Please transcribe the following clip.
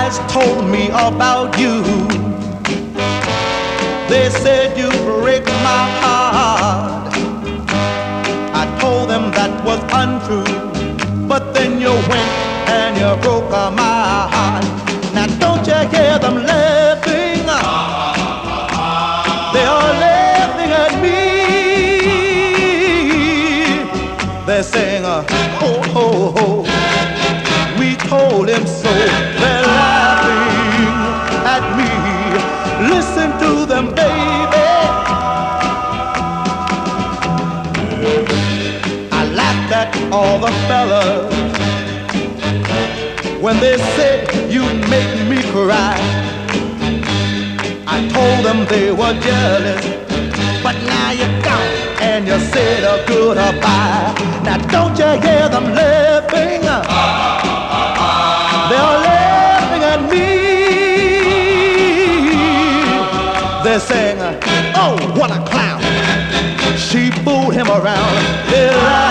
guys told me about you. They said you break my heart. I told them that was untrue, but then you went and you broke my heart. Now don't you hear them laughing? They are laughing at me. They're saying, ho, ho, ho. We told him so. They're laughing at me. Listen to them, baby. I laughed at all the fellas when they said you'd make me cry. I told them they were jealous, but now you're gone and you said a goodbye. Now don't you hear them laughing? They're laughing at me. They're saying, oh, what a clown. She fooled him around. They're laughing.